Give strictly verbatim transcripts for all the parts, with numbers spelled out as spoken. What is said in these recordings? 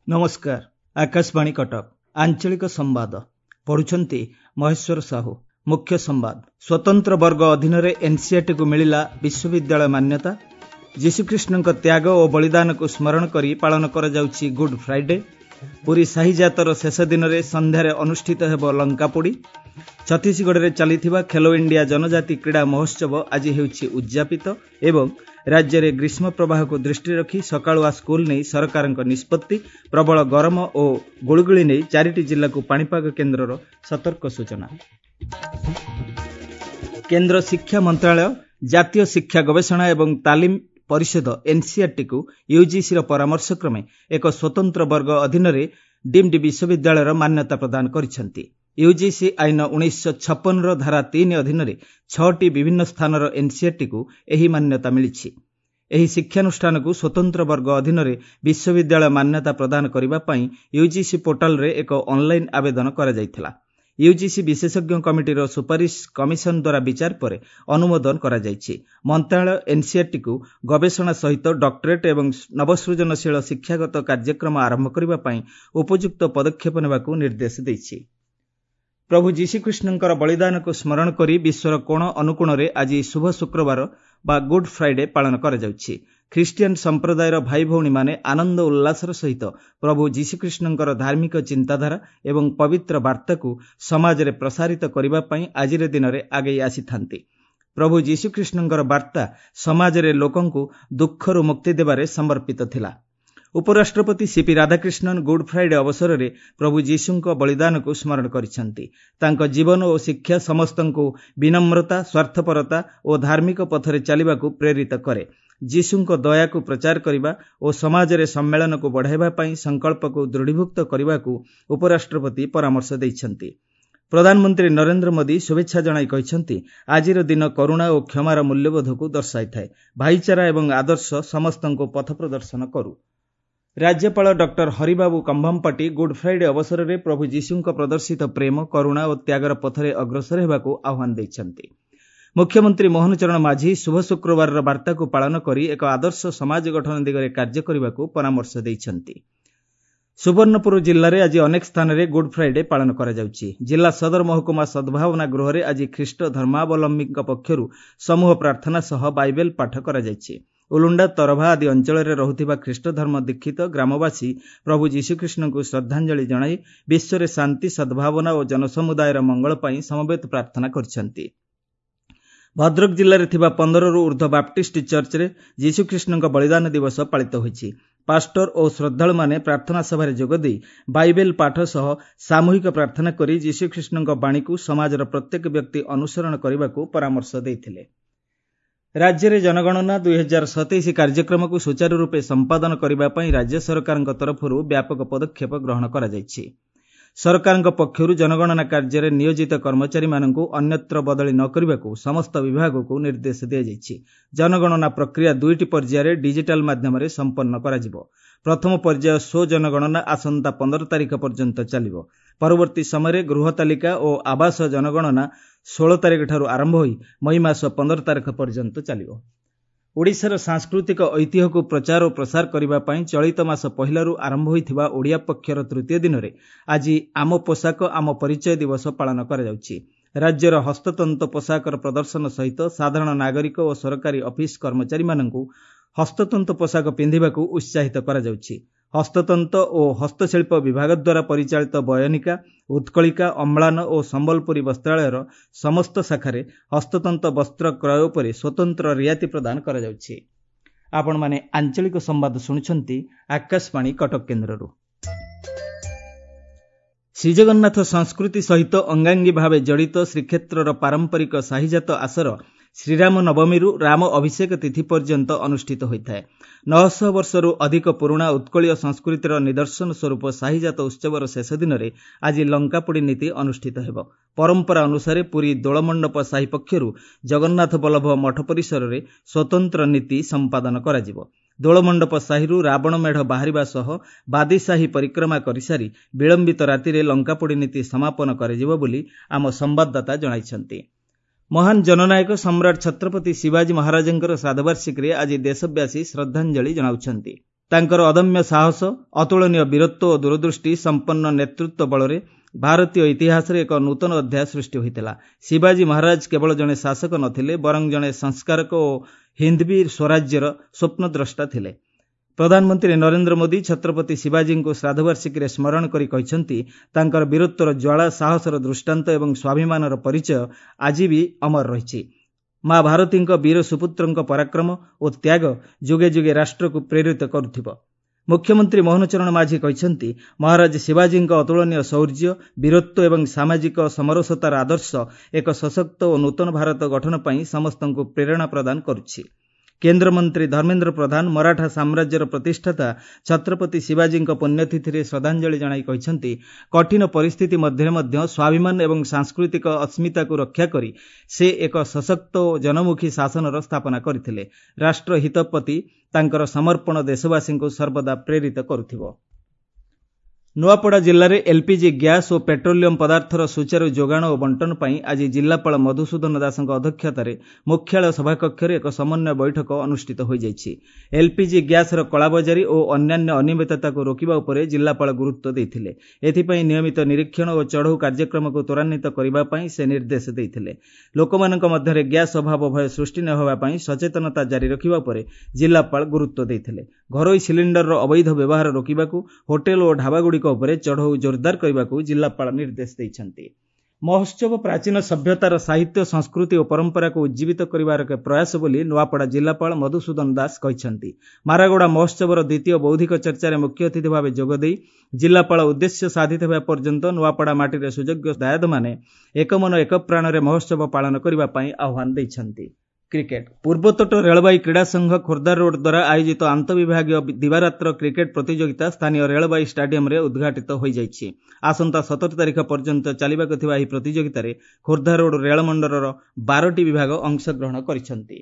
नमस्कार आकाशवाणी कटक आंचलिक संवाद पढ़ुछंती महेश्वर साहू। मुख्य संवाद स्वतंत्र वर्ग अधीन एनसीईआरटी को मिलिला विश्वविद्यालय मान्यता। जीशुख्रीष्ण त्याग और बलिदान को स्मरण करी पालन करा जाउछि गुड फ्राइडे। पुरी साहिजातर शेष दिन में संध्यारे अनुष्ठित हेब लंकापोड़ी। छत्तीसगढ़ में चलिथिबा खेलो इंडिया जनजाति क्रीड़ा महोत्सव आज हेउछि उद्यापित एवं राज्य में ग्रीष्म प्रवाह को दृष्टि रखी सकाळुआ स्कूल नहीं सरकार निष्पत्ति। प्रबल गरम और गुळुगुळी नहीं चारिटी जिला को पाणीपाग केन्द्रर सतर्क सूचना। केन्द्र शिक्षा मंत्रालय जातीय शिक्षा गवेषणा एवं तालीम परिषद एनसीईआरटी को यूजीसी परामर्श क्रमे एक स्वतंत्र वर्ग अधीन डीम्ड विश्वविद्यालय मान्यता प्रदान करिसेंति। यूजीसी आईन उन्नीस छप्पन धारा तीन अधीन छटी विभिन्न स्थानर एनसीईआरटी को एही मान्यता मिली। एही शिक्षानुष्ठान को स्वतंत्र वर्ग अधीन विश्वविद्यालय मान्यता प्रदान करने पर यूजीसी पोर्टाल रे एक ऑनलाइन आवेदन करा जायथिला। यूजीसी विशेषज्ञ कमिटीर सुपारिश कमिशन द्वारा विचार पर अनुमोदन करा जायछि। मंत्रालय एनसीईआरटी को गवेषणा सहित डॉक्टरेट एवं नवसृजनशील शिक्षागत कार्यक्रम आरंभ करने पर उपयुक्त पदक्षेप नेबाकू निर्देश देछि। प्रभु जीशुख्रीष्णଙ୍କର बलिदान को स्मरण करी विश्वर कोण अनुकोण रे आज शुभ शुक्रवार बा गुड फ्राइडे पालन करा जाउछि। ख्रिस्टियन संप्रदायर भाई भौणी माने आनंद उल्लासर सहित प्रभु जीशुख्रीष्णଙ୍କର धार्मिक चिंताधारा एवं पवित्र वार्ता को समाज रे प्रसारित करिबा पई आजिर दिन रे आगे आसीथांती। प्रभु जीशुख्रीष्णଙ୍କର वार्ता समाज रे लोकंकु दुखरु मुक्ति देबारे समर्पित थिला। उपराष्ट्रपति सीपी राधाकृष्णन गुड फ्राइडे अवसर में प्रभु जीशुଙ୍କ बलिदान को स्मरण करिसेंति। तांको जीवन और शिक्षा समस्तंकु विनम्रता स्वार्थपरता और धार्मिक पथरे चलिबाकू प्रेरित करे। जीशुଙ୍କ दया को प्रचार करिबा और समाज रे सम्मेलन को बढ़ाइबा पई संकल्प को दृढ़ीभूत करिबाकू उपराष्ट्रपति परामर्श दैछंति। प्रधानमंत्री नरेंद्र मोदी शुभेच्छा जणाई कहिसेंति आजिर दिन करुणा और क्षमार मूल्यबोध को दर्शाई थाए। भाईचारा एवं आदर्श समस्तंकु पथ प्रदर्शन करू। राज्यपाल doctor Haribabu Kambhampati Good Friday अवसर में प्रभु जीशुଙ୍କ प्रदर्शित प्रेम करुणा और त्यागर पथरे अग्रसर हेबाकू आह्वान दैछंती। मुख्यमंत्री मोहन चरण माझी शुभ शुक्रवार वार्ता को पालन करी एक आदर्श समाज गठन दिगरे कार्य करबाकू परामर्श दैछंती। सुवर्णपुर जिल्ला रे आज अनेक स्थान रे गुड फ्राइडे पालन करा जाउछि। जिला सदर महकुमा सद्भावना गृह रे आज ख्रीष्ट धर्मावलंबी पक्षरु समूह प्रार्थना सह बाइबल पाठ करा जायछि। उलुंडा तरभा आदि अंचल में रहुथिबा ख्रीष्ट धर्म दीक्षित ग्रामवासी प्रभु जीशुख्रीष्ण को श्रद्धांजलि जणाई विश्व में शांति सद्भावना और जनसमुदायर मंगल पई समवेत प्रार्थना करिसेंति। भद्रक जिले में थिबा पंद्रह रु ऊर्ध्व बाप्टिस्ट चर्च रे जीशुख्रीष्ण बलिदान दिवस पालित होइछि। पास्टर और श्रद्धालु माने प्रार्थना सभा जोगदी बाइबल पाठ सह सामूहिक प्रार्थना करी जीशुख्रीष्ण बाणी को समाजर प्रत्येक व्यक्ति अनुसरण करने परामर्श देथिले। राज्य में जनगणना दुई हजार सतैश कार्यक्रम को सुचारू रूपे संपादन करने राज्य सरकार तरफ व्यापक पदक्षेप ग्रहण करा जायछि। सरकार पक्षरु जनगणना कार्य में नियोजित कर्मचारी मानकु अन्यत्र बदली न करने समस्त विभाग को निर्देश दिया जायछि। जनगणना प्रक्रिया दुईटी पर्यायर डिजिटल माध्यम संपन्न करा जिवो। प्रथम पर्याय स्व जनगणना आसंता पंद्रह तारिख पर्यंत चलिबो। परवर्ती समय गृह तालिका और आवास जनगणना सोलह तारिख ठारू आरंभ होई मई मास पंद्रह तारिख पर्यंत चलिबो। ओडिशार सांस्कृतिक ऐतिह्य को प्रचार और प्रसार करने पर चलित मास पहिलारू आरंभ होइथिबा ओडिया पक्षर तृतीय दिन में आज आम पोशाक आम परिचय दिवस पालन करा जाउछि। राज्यर हस्ततंत पोशाकर प्रदर्शन सहित साधारण नागरिक और सरकारी ऑफिस कर्मचारी मानकु हस्ततंत पोशाक पिंधिबाकू उत्साहित करा जाउछि। हस्ततंत और हस्तशिल्प विभाग द्वारा परिचालित बयनिका उत्कलिका अम्लान और संबलपुरी वस्त्रालयर समस्त शाखारे हस्ततंत वस्त्र क्रय उपर स्वतंत्र रियायती प्रदान करा जाउछि। आपण माने आंचलिक संवाद सुनिछंती आकाशवाणी कटक केन्द्ररू। श्रीजगन्नाथ संस्कृति सहित अंगांगी भावे जड़ित श्रीक्षेत्रर पारंपरिक साहिजात आसर श्रीराम नवमी राम अभिषेक तिथि पर्यंत अनुष्ठित होता है। नौ सौ वर्षरू अधिक पुराणा उत्कलीय संस्कृतिर निदर्शन स्वरूप साहिजात उत्सवर शेष दिन में आज लंकापोड़ी नीति अनुष्ठित हेब। परंपरा अनुसार पुरी दोलमंडप साही पक्षरु जगन्नाथ बल्लभ मठ परिसर में स्वतंत्र नीति संपादन करा जिवो। दोलमंडप साहिरू रावण मेढ़ बाहरिबा सह बादी साही परिक्रमा करिसारी विलंबित राति लंकापोड़ी नीति समापन कराजिवो बोली आम संवाददाता जणाइछंती। महान जननायक सम्राट छत्रपति शिवाजी महाराजंकर श्राद्धवार्षिकी आज देशव्यासी श्रद्धांजलि जनाउछंती। ତାଙ୍କର ଅଦମ୍ୟ ସାହସ, ଅତୁଳନୀୟ ବୀରତ୍ୱ ଓ ଦୂରଦୃଷ୍ଟି ସମ୍ପନ୍ନ ନେତୃତ୍ୱ ବଳରେ ଭାରତୀୟ ଇତିହାସରେ ଏକ ନୂତନ ଅଧ୍ୟାୟ ସୃଷ୍ଟି ହୋଇଥିଲା। ଶିବାଜୀ ମହାରାଜ କେବଳ ଜଣେ ଶାସକ ନଥିଲେ, ବରଂ ଜଣେ ସଂସ୍କାରକ ଓ ହିନ୍ଦବୀ ସ୍ୱରାଜ୍ୟର ସ୍ୱପ୍ନଦ୍ରଷ୍ଟା ଥିଲେ। ପ୍ରଧାନମନ୍ତ୍ରୀ ନରେନ୍ଦ୍ର ମୋଦି ଛତ୍ରପତି ଶିବାଜୀଙ୍କୁ ଶ୍ରାଦ୍ଧବାର୍ଷିକୀରେ ସ୍ମରଣ କରି କହିଛନ୍ତି, ତାଙ୍କର ବୀରତ୍ୱର ଜ୍ୱାଳା, ସାହସର ଦୃଷ୍ଟାନ୍ତ ଏବଂ ସ୍ୱାଭିମାନର ପରିଚୟ ଆଜି ବି ଅମର ରହିଛି। ମା ଭାରତୀଙ୍କ ବୀର ସୁପୁତ୍ରଙ୍କ ପରାକ୍ରମ ଓ ତ୍ୟାଗ ଯୁଗେ ଯୁଗେ ରାଷ୍ଟ୍ରକୁ ପ୍ରେରିତ କରୁଥିବ। ମୁଖ୍ୟମନ୍ତ୍ରୀ ମୋହନ ଚରଣ ମାଝୀ କହିଛନ୍ତି, ମହାରାଜ ଶିବାଜୀଙ୍କ ଅତୁଳନୀୟ ଶୌର୍ଯ୍ୟ, ବୀରତ୍ୱ ଏବଂ ସାମାଜିକ ସମରସତାର ଆଦର୍ଶ ଏକ ସଶକ୍ତ ଓ ନୂତନ ଭାରତ ଗଠନ ପାଇଁ ସମସ୍ତଙ୍କୁ ପ୍ରେରଣା ପ୍ରଦାନ କରୁଛି। କେନ୍ଦ୍ରମନ୍ତ୍ରୀ ଧର୍ମେନ୍ଦ୍ର ପ୍ରଧାନ ମରାଠା ସାମ୍ରାଜ୍ୟର ପ୍ରତିଷ୍ଠାତା ଛତ୍ରପତି ଶିବାଜୀଙ୍କ ପୁଣ୍ୟତିଥିରେ ଶ୍ରଦ୍ଧାଞ୍ଜଳି ଜଣାଇ କହିଛନ୍ତି, କଠିନ ପରିସ୍ଥିତି ମଧ୍ୟରେ ମଧ୍ୟ ସ୍ୱାଭିମାନ ଏବଂ ସାଂସ୍କୃତିକ ଅସ୍ମିତାକୁ ରକ୍ଷା କରି ସେ ଏକ ସଶକ୍ତ ଓ ଜନମୁଖୀ ଶାସନର ସ୍ଥାପନା କରିଥିଲେ। ରାଷ୍ଟ୍ର ହିତ ପ୍ରତି ତାଙ୍କର ସମର୍ପଣ ଦେଶବାସୀଙ୍କୁ ସର୍ବଦା ପ୍ରେରିତ କରୁଥିବ। ନୂଆପଡ଼ା ଜିଲ୍ଲାରେ ଏଲ୍ପିଜି ଗ୍ୟାସ୍ ଓ ପେଟ୍ରୋଲିୟମ ପଦାର୍ଥର ସୁଚାରୁ ଯୋଗାଣ ଓ ବଣ୍ଟନ ପାଇଁ ଆଜି ଜିଲ୍ଲାପାଳ ମଧୁସୂଦନ ଦାସଙ୍କ ଅଧ୍ୟକ୍ଷତାରେ ମୁଖ୍ୟାଳୟ ସଭାକକ୍ଷରେ ଏକ ସମନ୍ୱୟ ବୈଠକ ଅନୁଷ୍ଠିତ ହୋଇଯାଇଛି। ଏଲ୍ପିଜି ଗ୍ୟାସ୍ର କଳାବଜାରୀ ଓ ଅନ୍ୟାନ୍ୟ ଅନିୟମିତତାକୁ ରୋକିବା ଉପରେ ଜିଲ୍ଲାପାଳ ଗୁରୁତ୍ୱ ଦେଇଥିଲେ। ଏଥିପାଇଁ ନିୟମିତ ନିରୀକ୍ଷଣ ଓ ଚଢ଼ଉ କାର୍ଯ୍ୟକ୍ରମକୁ ତ୍ୱରାନ୍ୱିତ କରିବା ପାଇଁ ସେ ନିର୍ଦ୍ଦେଶ ଦେଇଥିଲେ। ଲୋକମାନଙ୍କ ମଧ୍ୟରେ ଗ୍ୟାସ୍ ଅଭାବ ଭୟ ସୃଷ୍ଟି ନ ହେବା ପାଇଁ ସଚେତନତା ଜାରି ରଖିବା ଉପରେ ଜିଲ୍ଲାପାଳ ଗୁରୁତ୍ୱ ଦେଇଥିଲେ। ଘରୋଇ ସିଲିଣ୍ଡରର ଅବୈଧ ବ୍ୟବହାର ରୋକିବାକୁ ହୋଟେଲ ଓ ଢାବାଗୁଡ଼ିକ ଉପରେ ଚଢ଼ଉ ଜୋରଦାର କରିବାକୁ ଜିଲ୍ଲାପାଳ ନିର୍ଦ୍ଦେଶ ଦେଇଛନ୍ତି। ମହୋତ୍ସବ ପ୍ରାଚୀନ ସଭ୍ୟତାର ସାହିତ୍ୟ, ସଂସ୍କୃତି ଓ ପରମ୍ପରାକୁ ଉଜ୍ଜୀବିତ କରିବାର ଏକ ପ୍ରୟାସ ବୋଲି ନୂଆପଡ଼ା ଜିଲ୍ଲାପାଳ ମଧୁସୂଦନ ଦାସ କହିଛନ୍ତି। ମାରାଗଡ଼ା ମହୋତ୍ସବର ଦ୍ୱିତୀୟ ବୌଦ୍ଧିକ ଚର୍ଚ୍ଚାରେ ମୁଖ୍ୟ ଅତିଥି ଭାବେ ଯୋଗଦେଇ ଜିଲ୍ଲାପାଳ ଉଦ୍ଦେଶ୍ୟ ସାଧିତ ହେବା ପର୍ଯ୍ୟନ୍ତ ନୂଆପଡ଼ା ମାଟିରେ ସୁଯୋଗ୍ୟ ଦାୟାଦମାନେ ଏକମନ ଏକ ପ୍ରାଣରେ ମହୋତ୍ସବ ପାଳନ କରିବା ପାଇଁ ଆହ୍ୱାନ ଦେଇଛନ୍ତି। କ୍ରିକେଟ୍ ପୂର୍ବତଟ ରେଳବାଇ କ୍ରୀଡ଼ା ସଂଘ ଖୋର୍ଦ୍ଧା ରୋଡ୍ ଦ୍ୱାରା ଆୟୋଜିତ ଆନ୍ତଃବିଭାଗୀୟ ଦିବାରାତ୍ର କ୍ରିକେଟ୍ ପ୍ରତିଯୋଗିତା ସ୍ଥାନୀୟ ରେଳବାଇ ଷ୍ଟାଡିୟମରେ ଉଦ୍ଘାଟିତ ହୋଇଯାଇଛି। ଆସନ୍ତା ସତର ତାରିଖ ପର୍ଯ୍ୟନ୍ତ ଚାଲିବାକୁ ଥିବା ଏହି ପ୍ରତିଯୋଗିତାରେ ଖୋର୍ଦ୍ଧା ରୋଡ୍ ରେଳମଣ୍ଡଳର ବାରଟି ବିଭାଗ ଅଂଶଗ୍ରହଣ କରିଛନ୍ତି।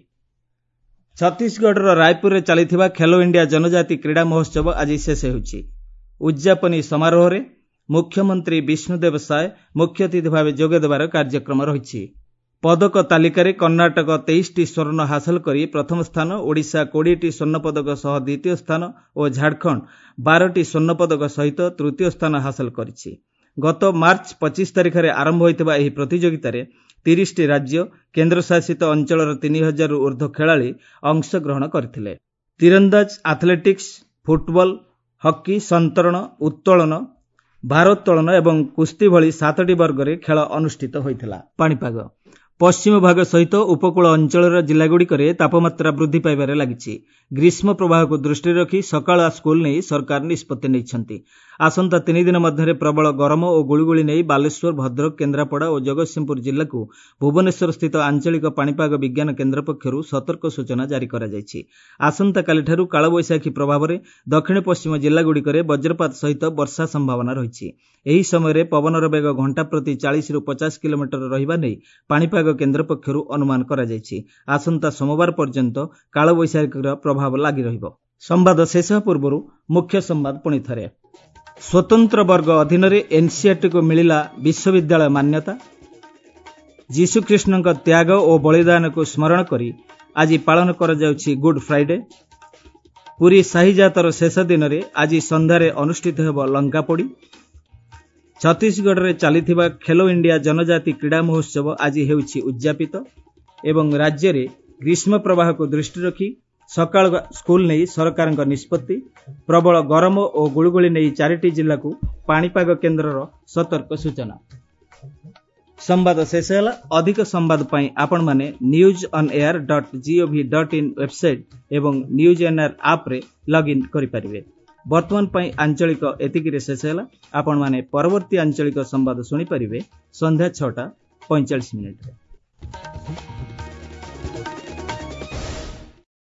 ଛତିଶଗଡ଼ର ରାୟପୁରରେ ଚାଲିଥିବା ଖେଲୋ ଇଣ୍ଡିଆ ଜନଜାତି କ୍ରୀଡ଼ା ମହୋତ୍ସବ ଆଜି ଶେଷ ହେଉଛି। ଉଦ୍ଯାପନୀ ସମାରୋହରେ ମୁଖ୍ୟମନ୍ତ୍ରୀ ବିଷ୍ଣୁଦେବ ସାଏ ମୁଖ୍ୟ ଅତିଥି ଭାବେ ଯୋଗ ଦେବାର କାର୍ଯ୍ୟକ୍ରମ ରହିଛି। ପଦକ ତାଲିକାରେ କର୍ଣ୍ଣାଟକ ତେଇଶଟି ସ୍ୱର୍ଣ୍ଣ ହାସଲ କରି ପ୍ରଥମ ସ୍ଥାନ, ଓଡ଼ିଶା କୋଡ଼ିଏଟି ସ୍ୱର୍ଣ୍ଣପଦକ ସହ ଦ୍ୱିତୀୟ ସ୍ଥାନ ଓ ଝାଡ଼ଖଣ୍ଡ ବାରଟି ସ୍ୱର୍ଣ୍ଣପଦକ ସହିତ ତୃତୀୟ ସ୍ଥାନ ହାସଲ କରିଛି। ଗତ ମାର୍ଚ୍ଚ ପଚିଶ ତାରିଖରେ ଆରମ୍ଭ ହୋଇଥିବା ଏହି ପ୍ରତିଯୋଗିତାରେ ତିରିଶଟି ରାଜ୍ୟ, କେନ୍ଦ୍ରଶାସିତ ଅଞ୍ଚଳର ତିନି ହଜାରରୁ ଉର୍ଦ୍ଧ୍ୱ ଖେଳାଳି ଅଂଶଗ୍ରହଣ କରିଥିଲେ। ତୀରନ୍ଦାଜ, ଆଥଲେଟିକ୍ସ, ଫୁଟବଲ, ହକି, ସନ୍ତରଣ, ଉତ୍ତୋଳନ, ଭାରୋତ୍ତୋଳନ ଏବଂ କୁସ୍ତି ଭଳି ସାତଟି ବର୍ଗରେ ଖେଳ ଅନୁଷ୍ଠିତ ହୋଇଥିଲା। ପାଣିପାଗ ପଶ୍ଚିମ ଭାଗ ସହିତ ଉପକୂଳ ଅଞ୍ଚଳର ଜିଲ୍ଲାଗୁଡ଼ିକରେ ତାପମାତ୍ରା ବୃଦ୍ଧି ପାଇବାରେ ଲାଗିଛି। ଗ୍ରୀଷ୍ମ ପ୍ରବାହକୁ ଦୃଷ୍ଟିରେ ରଖି ସକାଳୁଆ ସ୍କୁଲ ନେଇ ସରକାର ନିଷ୍ପତ୍ତି ନେଇଛନ୍ତି। ଆସନ୍ତା ତିନି ଦିନ ମଧ୍ୟରେ ପ୍ରବଳ ଗରମ ଓ ଗୁଳୁଗୁଳି ନେଇ ବାଲେଶ୍ୱର, ଭଦ୍ରକ, କେନ୍ଦ୍ରାପଡ଼ା ଓ ଜଗତସିଂହପୁର ଜିଲ୍ଲାକୁ ଭୁବନେଶ୍ୱର ସ୍ଥିତ ଆଞ୍ଚଳିକ ପାଣିପାଗ ବିଜ୍ଞାନ କେନ୍ଦ୍ର ପକ୍ଷରୁ ସତର୍କ ସୂଚନା ଜାରି କରାଯାଇଛି। ଆସନ୍ତାକାଲିଠାରୁ କାଳବୈଶାଖୀ ପ୍ରଭାବରେ ଦକ୍ଷିଣ ପଶ୍ଚିମ ଜିଲ୍ଲାଗୁଡ଼ିକରେ ବଜ୍ରପାତ ସହିତ ବର୍ଷା ସମ୍ଭାବନା ରହିଛି। ଏହି ସମୟରେ ପବନର ବେଗ ଘଣ୍ଟା ପ୍ରତି ଚାଳିଶରୁ ପଚାଶ କିଲୋମିଟର ରହିବା ନେଇ ପାଣିପାଗ କେନ୍ଦ୍ର ପକ୍ଷରୁ ଅନୁମାନ କରାଯାଇଛି। ଆସନ୍ତା ସୋମବାର ପର୍ଯ୍ୟନ୍ତ କାଳବୈଶାଖୀର ପ୍ରଭାବ ଲାଗି ରହିବ। ସମ୍ବାଦ ଶେଷ ପୂର୍ବରୁ ମୁଖ୍ୟ ସମ୍ବାଦ ପୁଣି ଥରେ। ସ୍ୱତନ୍ତ୍ର ବର୍ଗ ଅଧୀନରେ ଏନ୍ସିଆର୍ଟିକୁ ମିଳିଲା ବିଶ୍ୱବିଦ୍ୟାଳୟ ମାନ୍ୟତା। ଯୀଶୁଖ୍ରୀଷ୍ଟଙ୍କ ତ୍ୟାଗ ଓ ବଳିଦାନକୁ ସ୍ମରଣ କରି ଆଜି ପାଳନ କରାଯାଉଛି ଗୁଡ୍ ଫ୍ରାଇଡେ। ପୁରୀ ସାହିଯାତର ଶେଷ ଦିନରେ ଆଜି ସନ୍ଧ୍ୟାରେ ଅନୁଷ୍ଠିତ ହେବ ଲଙ୍କାପୋଡ଼ି। ଛତିଶଗଡ଼ରେ ଚାଲିଥିବା ଖେଲୋ ଇଣ୍ଡିଆ ଜନଜାତି କ୍ରୀଡ଼ା ମହୋତ୍ସବ ଆଜି ହେଉଛି ଉଦ୍ଯାପିତ ଏବଂ ରାଜ୍ୟରେ ଗ୍ରୀଷ୍ମ ପ୍ରବାହକୁ ଦୃଷ୍ଟି ରଖି ସକାଳ ସ୍କୁଲ ନେଇ ସରକାରଙ୍କ ନିଷ୍ପତ୍ତି। ପ୍ରବଳ ଗରମ ଓ ଗୁଳୁଗୁଳି ନେଇ ଚାରିଟି ଜିଲ୍ଲାକୁ ପାଣିପାଗ କେନ୍ଦ୍ରର ସତର୍କ ସୂଚନା। ସମ୍ବାଦ ଶେଷ ହେଲା। ଅଧିକ ସମ୍ବାଦ ପାଇଁ ଆପଣମାନେ news on air dot gov dot in website ଏବଂ ନ୍ୟୁଜ୍ ଅନ୍ ଏୟାର ଆପ୍ରେ ଲଗ୍ଇନ୍ କରିପାରିବେ। ବର୍ତ୍ତମାନ ପାଇଁ ଆଞ୍ଚଳିକ ଏତିକିରେ ଶେଷ ହେଲା। ଆପଣମାନେ ପରବର୍ତ୍ତୀ ଆଞ୍ଚଳିକ ସମ୍ବାଦ ଶୁଣିପାରିବେ ସନ୍ଧ୍ୟା ଛଅଟା ପଇଁଚାଳିଶ ମିନିଟ୍ରେ।